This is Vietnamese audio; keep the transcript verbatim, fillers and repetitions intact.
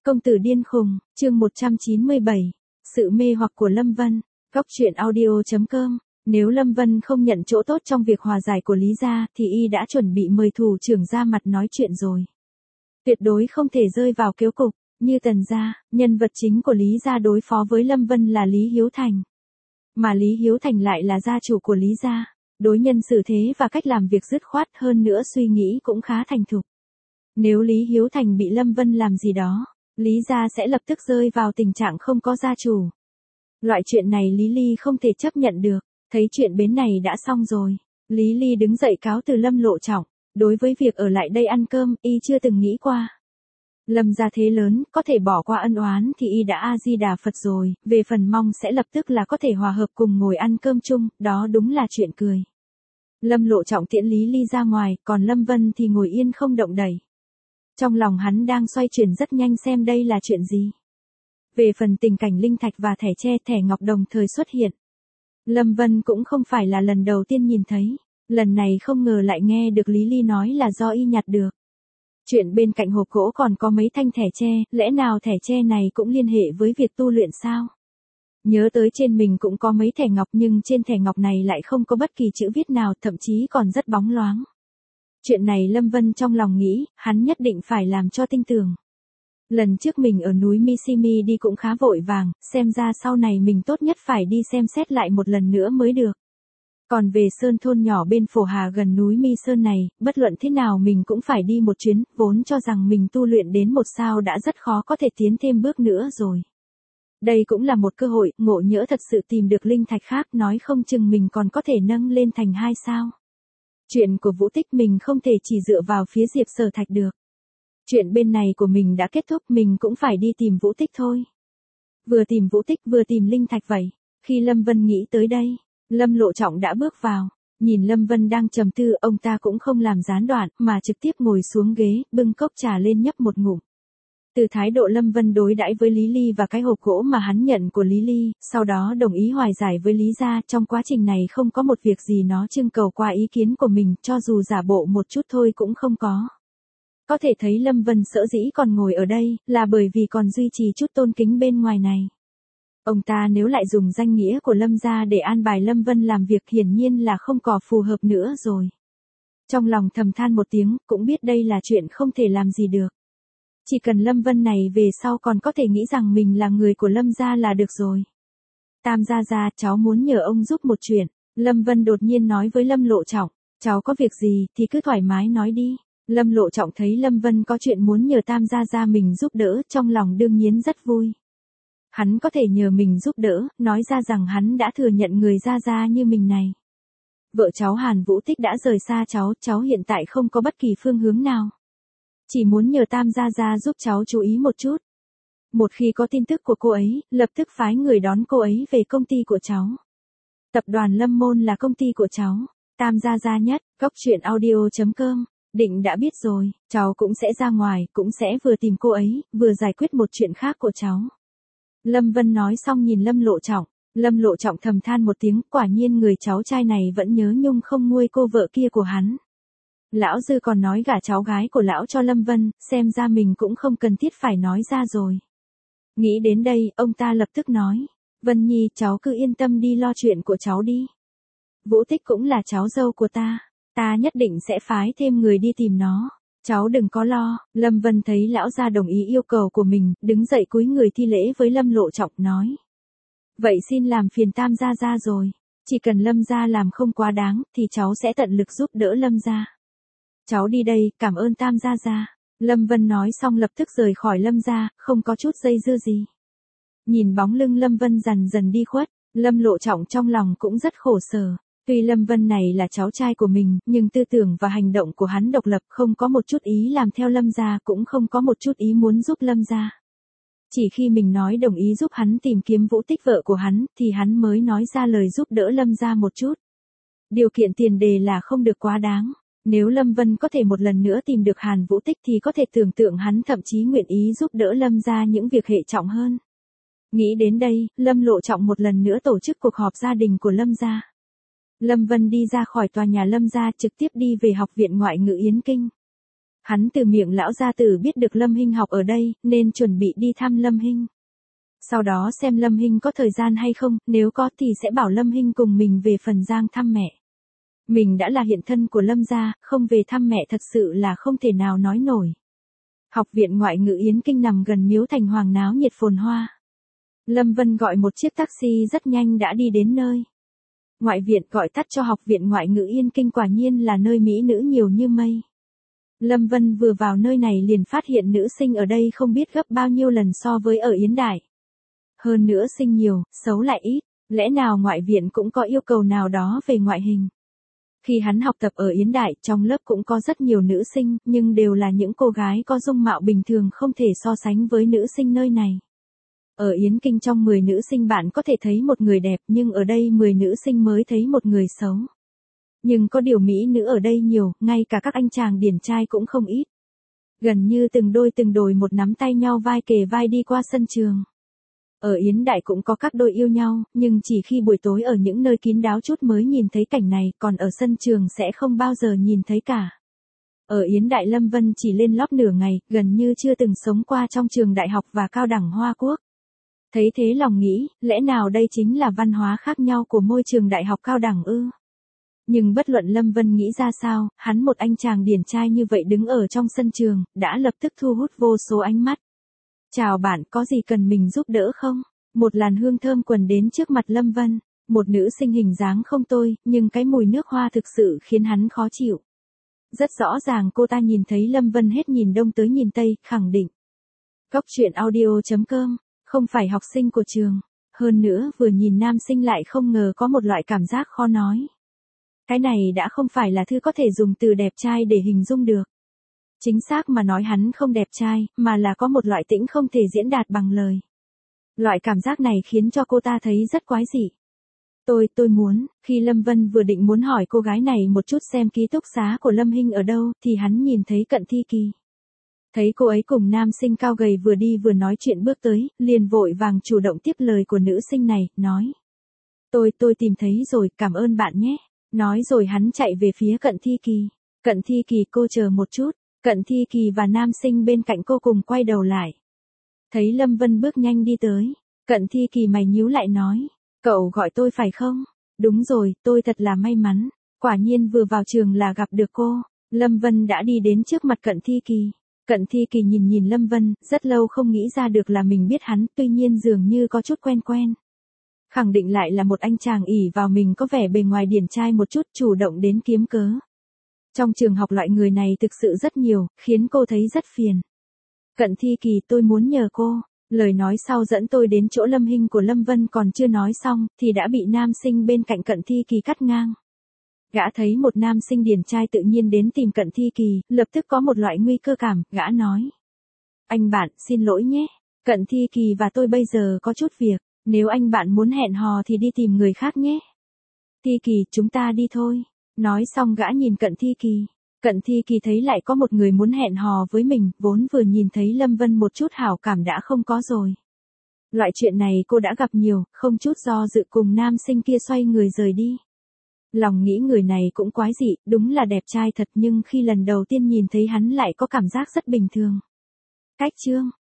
Công tử điên khùng, chương một trăm chín mươi bảy, sự mê hoặc của Lâm Vân, góc truyện audio chấm com. Nếu Lâm Vân không nhận chỗ tốt trong việc hòa giải của Lý gia, thì y đã chuẩn bị mời thủ trưởng ra mặt nói chuyện rồi. Tuyệt đối không thể rơi vào kếu cục, như Tần gia, nhân vật chính của Lý gia đối phó với Lâm Vân là Lý Hiếu Thành. Mà Lý Hiếu Thành lại là gia chủ của Lý gia, đối nhân xử thế và cách làm việc dứt khoát, hơn nữa suy nghĩ cũng khá thành thục. Nếu Lý Hiếu Thành bị Lâm Vân làm gì đó, Lý gia sẽ lập tức rơi vào tình trạng không có gia chủ. Loại chuyện này Lý Ly không thể chấp nhận được. Thấy chuyện bến này đã xong rồi, Lý Ly đứng dậy cáo từ Lâm Lộ Trọng. Đối với việc ở lại đây ăn cơm, y chưa từng nghĩ qua. Lâm gia thế lớn, có thể bỏ qua ân oán thì y đã A-di-đà Phật rồi, về phần mong sẽ lập tức là có thể hòa hợp cùng ngồi ăn cơm chung, đó đúng là chuyện cười. Lâm Lộ Trọng tiễn Lý Ly ra ngoài, còn Lâm Vân thì ngồi yên không động đậy. Trong lòng hắn đang xoay chuyển rất nhanh xem đây là chuyện gì. Về phần tình cảnh linh thạch và thẻ tre, thẻ ngọc đồng thời xuất hiện. Lâm Vân cũng không phải là lần đầu tiên nhìn thấy, lần này không ngờ lại nghe được Lý Ly nói là do y nhặt được. Chuyện bên cạnh hộp gỗ còn có mấy thanh thẻ tre, lẽ nào thẻ tre này cũng liên hệ với việc tu luyện sao? Nhớ tới trên mình cũng có mấy thẻ ngọc nhưng trên thẻ ngọc này lại không có bất kỳ chữ viết nào, thậm chí còn rất bóng loáng. Chuyện này Lâm Vân trong lòng nghĩ, hắn nhất định phải làm cho tin tưởng. Lần trước mình ở núi Mishimi đi cũng khá vội vàng, xem ra sau này mình tốt nhất phải đi xem xét lại một lần nữa mới được. Còn về sơn thôn nhỏ bên Phổ Hà gần núi Mi Sơn này, bất luận thế nào mình cũng phải đi một chuyến, vốn cho rằng mình tu luyện đến một sao đã rất khó có thể tiến thêm bước nữa rồi. Đây cũng là một cơ hội, ngộ nhỡ thật sự tìm được linh thạch khác, nói không chừng mình còn có thể nâng lên thành hai sao. Chuyện của Vũ Tích mình không thể chỉ dựa vào phía Diệp Sở Thạch được. Chuyện bên này của mình đã kết thúc, mình cũng phải đi tìm Vũ Tích thôi. Vừa tìm Vũ Tích vừa tìm linh thạch vậy. Khi Lâm Vân nghĩ tới đây, Lâm Lộ Trọng đã bước vào. Nhìn Lâm Vân đang trầm tư, ông ta cũng không làm gián đoạn, mà trực tiếp ngồi xuống ghế, bưng cốc trà lên nhấp một ngụm. Từ thái độ Lâm Vân đối đãi với Lý Ly và cái hộp gỗ mà hắn nhận của Lý Ly, sau đó đồng ý hòa giải với Lý gia, trong quá trình này không có một việc gì nó trưng cầu qua ý kiến của mình, cho dù giả bộ một chút thôi cũng không có. Có thể thấy Lâm Vân sở dĩ còn ngồi ở đây, là bởi vì còn duy trì chút tôn kính bên ngoài này. Ông ta nếu lại dùng danh nghĩa của Lâm gia để an bài Lâm Vân làm việc, hiển nhiên là không còn phù hợp nữa rồi. Trong lòng thầm than một tiếng, cũng biết đây là chuyện không thể làm gì được. Chỉ cần Lâm Vân này về sau còn có thể nghĩ rằng mình là người của Lâm gia là được rồi. Tam gia gia, cháu muốn nhờ ông giúp một chuyện. Lâm Vân đột nhiên nói với Lâm Lộ Trọng, cháu có việc gì thì cứ thoải mái nói đi. Lâm Lộ Trọng thấy Lâm Vân có chuyện muốn nhờ Tam gia gia mình giúp đỡ, trong lòng đương nhiên rất vui. Hắn có thể nhờ mình giúp đỡ, nói ra rằng hắn đã thừa nhận người gia gia như mình này. Vợ cháu Hàn Vũ Tích đã rời xa cháu, cháu hiện tại không có bất kỳ phương hướng nào. Chỉ muốn nhờ Tam gia gia giúp cháu chú ý một chút. Một khi có tin tức của cô ấy, lập tức phái người đón cô ấy về công ty của cháu. Tập đoàn Lâm Môn là công ty của cháu. Tam gia gia nhất, góc truyện audio chấm com. Định đã biết rồi, cháu cũng sẽ ra ngoài, cũng sẽ vừa tìm cô ấy, vừa giải quyết một chuyện khác của cháu. Lâm Vân nói xong nhìn Lâm Lộ Trọng, Lâm Lộ Trọng thầm than một tiếng, quả nhiên người cháu trai này vẫn nhớ nhung không nguôi cô vợ kia của hắn. Lão Dư còn nói gả cháu gái của lão cho Lâm Vân, xem ra mình cũng không cần thiết phải nói ra rồi. Nghĩ đến đây, ông ta lập tức nói, Vân Nhi, cháu cứ yên tâm đi lo chuyện của cháu đi. Vũ Tích cũng là cháu dâu của ta. Ta nhất định sẽ phái thêm người đi tìm nó. Cháu đừng có lo. Lâm Vân thấy lão gia đồng ý yêu cầu của mình, đứng dậy cúi người thi lễ với Lâm Lộ Trọng, nói. Vậy xin làm phiền Tam gia gia rồi. Chỉ cần Lâm gia làm không quá đáng, thì cháu sẽ tận lực giúp đỡ Lâm gia. Cháu đi đây, cảm ơn Tam gia gia. Lâm Vân nói xong lập tức rời khỏi Lâm gia, không có chút dây dưa gì. Nhìn bóng lưng Lâm Vân dần dần đi khuất, Lâm Lộ Trọng trong lòng cũng rất khổ sở. Tuy Lâm Vân này là cháu trai của mình, nhưng tư tưởng và hành động của hắn độc lập, không có một chút ý làm theo Lâm gia, cũng không có một chút ý muốn giúp Lâm gia. Chỉ khi mình nói đồng ý giúp hắn tìm kiếm Vũ Tích vợ của hắn, thì hắn mới nói ra lời giúp đỡ Lâm gia một chút. Điều kiện tiền đề là không được quá đáng. Nếu Lâm Vân có thể một lần nữa tìm được Hàn Vũ Tích thì có thể tưởng tượng hắn thậm chí nguyện ý giúp đỡ Lâm gia những việc hệ trọng hơn. Nghĩ đến đây, Lâm Lộ Trọng một lần nữa tổ chức cuộc họp gia đình của Lâm gia. Lâm Vân đi ra khỏi tòa nhà Lâm gia, trực tiếp đi về học viện ngoại ngữ Yến Kinh. Hắn từ miệng lão gia tử biết được Lâm Hinh học ở đây, nên chuẩn bị đi thăm Lâm Hinh. Sau đó xem Lâm Hinh có thời gian hay không, nếu có thì sẽ bảo Lâm Hinh cùng mình về Phần Giang thăm mẹ. Mình đã là hiện thân của Lâm gia, không về thăm mẹ thật sự là không thể nào nói nổi. Học viện ngoại ngữ Yến Kinh nằm gần Miếu Thành Hoàng náo nhiệt phồn hoa. Lâm Vân gọi một chiếc taxi rất nhanh đã đi đến nơi. Ngoại viện gọi tắt cho Học viện ngoại ngữ Yên Kinh quả nhiên là nơi mỹ nữ nhiều như mây. Lâm Vân vừa vào nơi này liền phát hiện nữ sinh ở đây không biết gấp bao nhiêu lần so với ở Yến Đại. Hơn nữa sinh nhiều, xấu lại ít, lẽ nào ngoại viện cũng có yêu cầu nào đó về ngoại hình. Khi hắn học tập ở Yến Đại, trong lớp cũng có rất nhiều nữ sinh, nhưng đều là những cô gái có dung mạo bình thường không thể so sánh với nữ sinh nơi này. Ở Yến Kinh trong mười nữ sinh bạn có thể thấy một người đẹp, nhưng ở đây mười nữ sinh mới thấy một người xấu. Nhưng có điều mỹ nữ ở đây nhiều, ngay cả các anh chàng điển trai cũng không ít. Gần như từng đôi từng đôi một nắm tay nhau vai kề vai đi qua sân trường. Ở Yến Đại cũng có các đôi yêu nhau, nhưng chỉ khi buổi tối ở những nơi kín đáo chút mới nhìn thấy cảnh này, còn ở sân trường sẽ không bao giờ nhìn thấy cả. Ở Yến Đại Lâm Vân chỉ lên lớp nửa ngày, gần như chưa từng sống qua trong trường đại học và cao đẳng Hoa Quốc. Thấy thế lòng nghĩ, lẽ nào đây chính là văn hóa khác nhau của môi trường đại học cao đẳng ư? Nhưng bất luận Lâm Vân nghĩ ra sao, hắn một anh chàng điển trai như vậy đứng ở trong sân trường, đã lập tức thu hút vô số ánh mắt. Chào bạn, có gì cần mình giúp đỡ không? Một làn hương thơm quần đến trước mặt Lâm Vân. Một nữ sinh hình dáng không tồi, nhưng cái mùi nước hoa thực sự khiến hắn khó chịu. Rất rõ ràng cô ta nhìn thấy Lâm Vân hết nhìn đông tới nhìn tây, khẳng định. Cốc truyện audio chấm com, không phải học sinh của trường. Hơn nữa vừa nhìn nam sinh lại không ngờ có một loại cảm giác khó nói. Cái này đã không phải là thứ có thể dùng từ đẹp trai để hình dung được. Chính xác mà nói hắn không đẹp trai, mà là có một loại tĩnh không thể diễn đạt bằng lời. Loại cảm giác này khiến cho cô ta thấy rất quái dị. Tôi, tôi muốn, khi Lâm Vân vừa định muốn hỏi cô gái này một chút xem ký túc xá của Lâm Hinh ở đâu, thì hắn nhìn thấy Cận Thi Kỳ. Thấy cô ấy cùng nam sinh cao gầy vừa đi vừa nói chuyện bước tới, liền vội vàng chủ động tiếp lời của nữ sinh này, nói. Tôi, tôi tìm thấy rồi, cảm ơn bạn nhé. Nói rồi hắn chạy về phía Cận Thi Kỳ. Cận Thi Kỳ, cô chờ một chút. Cận Thi Kỳ và nam sinh bên cạnh cô cùng quay đầu lại. Thấy Lâm Vân bước nhanh đi tới. Cận Thi Kỳ mày nhíu lại nói. Cậu gọi tôi phải không? Đúng rồi, tôi thật là may mắn. Quả nhiên vừa vào trường là gặp được cô. Lâm Vân đã đi đến trước mặt Cận Thi Kỳ. Cận Thi Kỳ nhìn nhìn Lâm Vân, rất lâu không nghĩ ra được là mình biết hắn, tuy nhiên dường như có chút quen quen. Khẳng định lại là một anh chàng ỷ vào mình có vẻ bề ngoài điển trai một chút, chủ động đến kiếm cớ. Trong trường học loại người này thực sự rất nhiều, khiến cô thấy rất phiền. Cận Thi Kỳ, tôi muốn nhờ cô. Lời nói sau dẫn tôi đến chỗ Lâm Hinh của Lâm Vân còn chưa nói xong, thì đã bị nam sinh bên cạnh Cận Thi Kỳ cắt ngang. Gã thấy một nam sinh điển trai tự nhiên đến tìm Cận Thi Kỳ, lập tức có một loại nguy cơ cảm, gã nói. Anh bạn, xin lỗi nhé. Cận Thi Kỳ và tôi bây giờ có chút việc, nếu anh bạn muốn hẹn hò thì đi tìm người khác nhé. Thi Kỳ, chúng ta đi thôi. Nói xong gã nhìn Cận Thi Kỳ. Cận Thi Kỳ thấy lại có một người muốn hẹn hò với mình, vốn vừa nhìn thấy Lâm Vân một chút hảo cảm đã không có rồi. Loại chuyện này cô đã gặp nhiều, không chút do dự cùng nam sinh kia xoay người rời đi. Lòng nghĩ người này cũng quái dị, đúng là đẹp trai thật nhưng khi lần đầu tiên nhìn thấy hắn lại có cảm giác rất bình thường. Cách chương